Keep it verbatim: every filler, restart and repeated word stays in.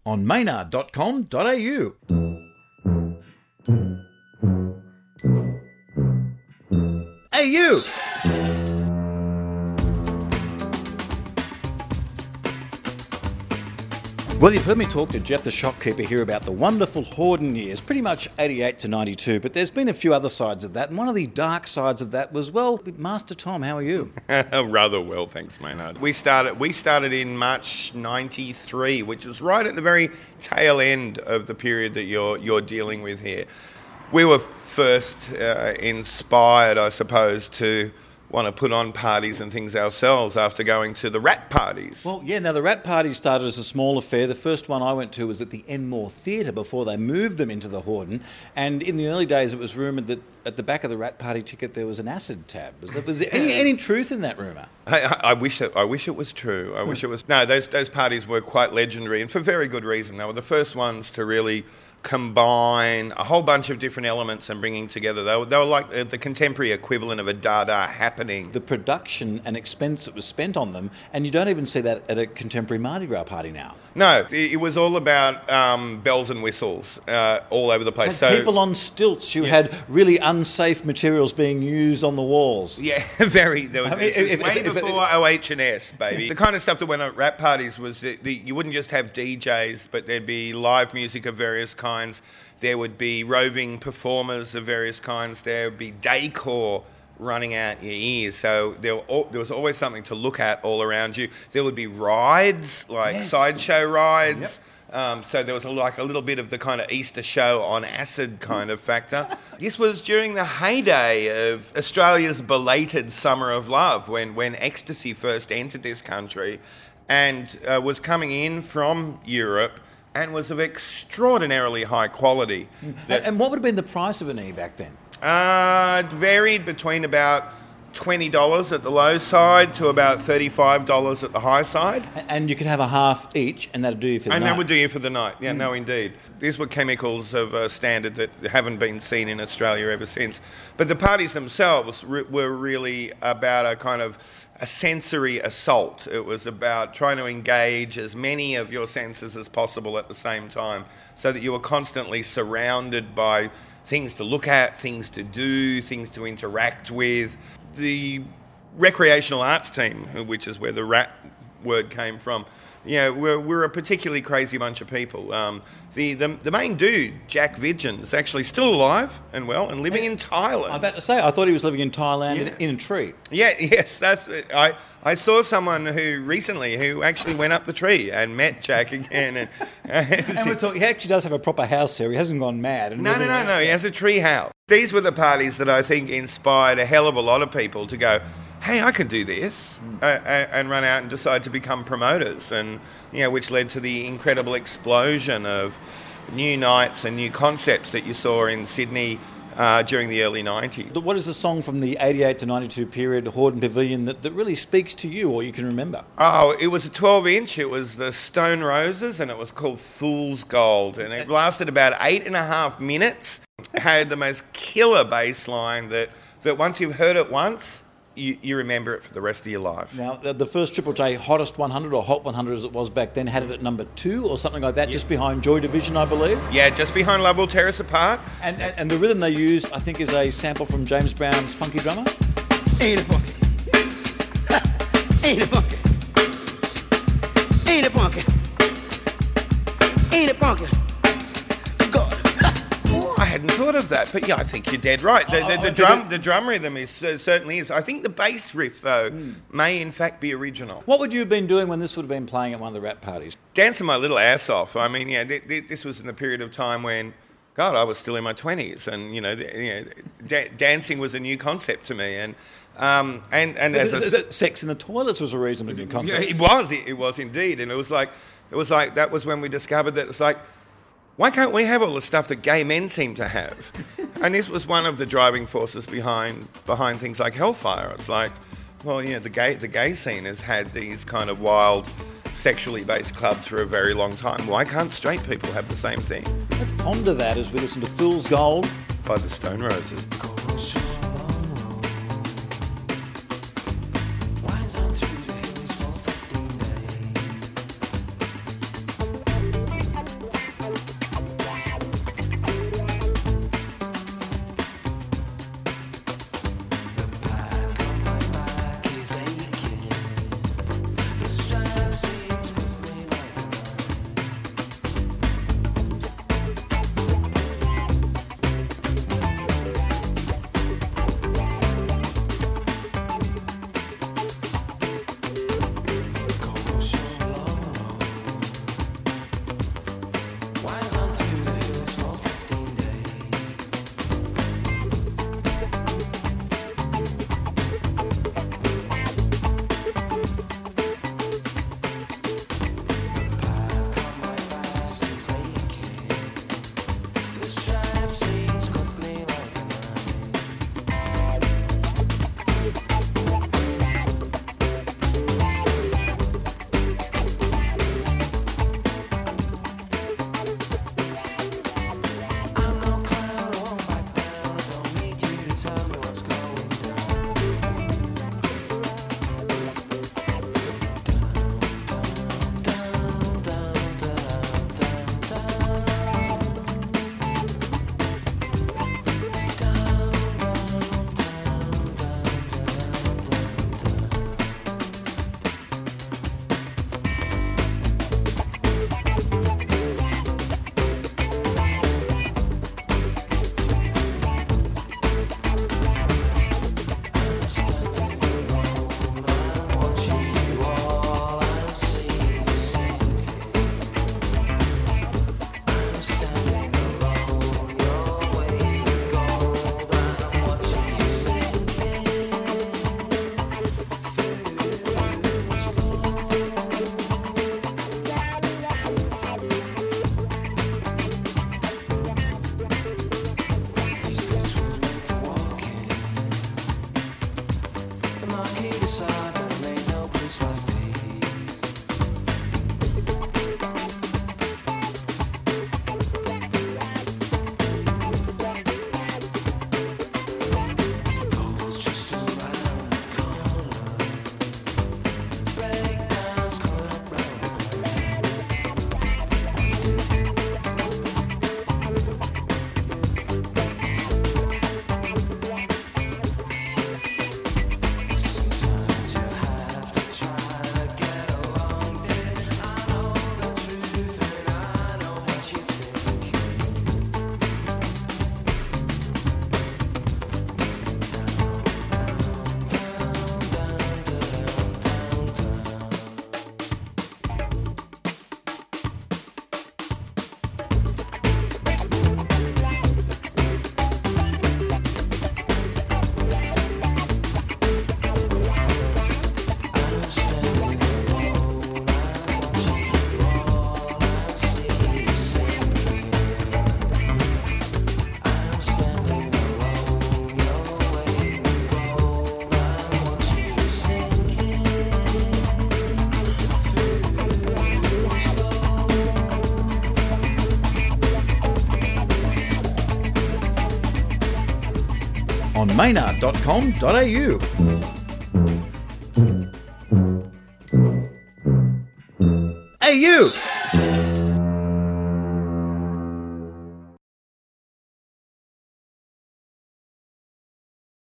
on maynard dot com dot a u. A U! Well, you've heard me talk to Jeff the shopkeeper here about the wonderful Hordern years, pretty much eighty-eight to ninety-two, but there's been a few other sides of that, and one of the dark sides of that was, well, Master Tom, how are you? Rather well, thanks, Maynard. We started we started in March ninety-three, which was right at the very tail end of the period that you're you're dealing with here. We were first uh, inspired, I suppose, to want to put on parties and things ourselves after going to the Rat parties. Well, yeah, now the Rat party started as a small affair. The first one I went to was at the Enmore Theatre before they moved them into the Hordern. And in the early days, it was rumoured that at the back of the Rat party ticket there was an acid tab. Was there, was there any, any truth in that rumour? I, I, I wish it. I wish it was true. I wish it was. No, those those parties were quite legendary, and for very good reason. They were the first ones to really combine a whole bunch of different elements and bringing together. They were, they were like the contemporary equivalent of a Dada happening. The production and expense that was spent on them, and you don't even see that at a contemporary Mardi Gras party now. No, it was all about um, bells and whistles uh, all over the place. Like so people on stilts. You yeah. had really unsafe materials being used on the walls. Yeah, very. There was, I mean, this was if, way if, before if, O H and S, baby. The kind of stuff that went at rap parties was that the, you wouldn't just have D Js, but there'd be live music of various kinds. There would be roving performers of various kinds. There would be decor running out your ears. So there, were, there was always something to look at all around you. There would be rides, like yes. sideshow rides. Yep. Um, so there was a, like a little bit of the kind of Easter show on acid kind of factor. This was during the heyday of Australia's belated Summer of Love, when, when ecstasy first entered this country and uh, was coming in from Europe and was of extraordinarily high quality. That, and what would have been the price of an E back then? Uh, it varied between about twenty dollars at the low side to about thirty-five dollars at the high side. And you could have a half each, and that'd do you for the and night. And that would do you for the night. Yeah, mm. no, indeed. These were chemicals of a standard that haven't been seen in Australia ever since. But the parties themselves re- were really about a kind of a sensory assault. It was about trying to engage as many of your senses as possible at the same time, so that you were constantly surrounded by things to look at, things to do, things to interact with. The recreational arts team, which is where the rat word came from, you know, we're, we're a particularly crazy bunch of people. Um, the, the the main dude, Jack Vidgen, is actually still alive and well and living in Thailand. I'm about to say, I thought he was living in Thailand Yeah. in, in a tree. Yeah, yes, that's it. I, I saw someone who recently who actually went up the tree and met Jack again. And, and we're talking, he actually does have a proper house here. He hasn't gone mad. And no, no, no, no. He has a tree house. These were the parties that I think inspired a hell of a lot of people to go, hey, I could do this, mm. uh, and run out and decide to become promoters, and you know, which led to the incredible explosion of new nights and new concepts that you saw in Sydney uh, during the early nineties. What is the song from the eighty-eight to ninety-two period, Hordern Pavilion, that, that really speaks to you or you can remember? Oh, it was a twelve inch. It was the Stone Roses, and it was called Fool's Gold, and it lasted about eight and a half minutes. It had the most killer bass line that, that once you've heard it once, You, you remember it for the rest of your life. Now, the, the first Triple J Hottest one hundred, or Hot one hundred as it was back then, had it at number two or something like that, yeah. just behind Joy Division, I believe. Yeah, just behind Love Will Tear Us Apart. And, and and the rhythm they used, I think, is a sample from James Brown's Funky Drummer. Ain't it funky? Ain't it funky? Ain't it funky? Ain't it funky? God. I hadn't thought of that, but yeah, I think you're dead right. The, the, the, drum, the drum rhythm is uh, certainly is. I think the bass riff, though, mm. may in fact be original. What would you have been doing when this would have been playing at one of the rap parties? Dancing my little ass off. I mean, yeah, th- th- this was in the period of time when, God, I was still in my twenties, and you know, the, you know, da- dancing was a new concept to me, and um, and and as is, a, is sex in the toilets was a reasonably new concept. Yeah, it was. It, it was indeed, and it was like it was like that was when we discovered that it's like, why can't we have all the stuff that gay men seem to have? And this was one of the driving forces behind behind things like Hellfire. It's like, well, yeah, the gay the gay scene has had these kind of wild, sexually based clubs for a very long time. Why can't straight people have the same thing? Let's ponder that as we listen to Fool's Gold by the Stone Roses. on maynard dot com dot a u. Hey you!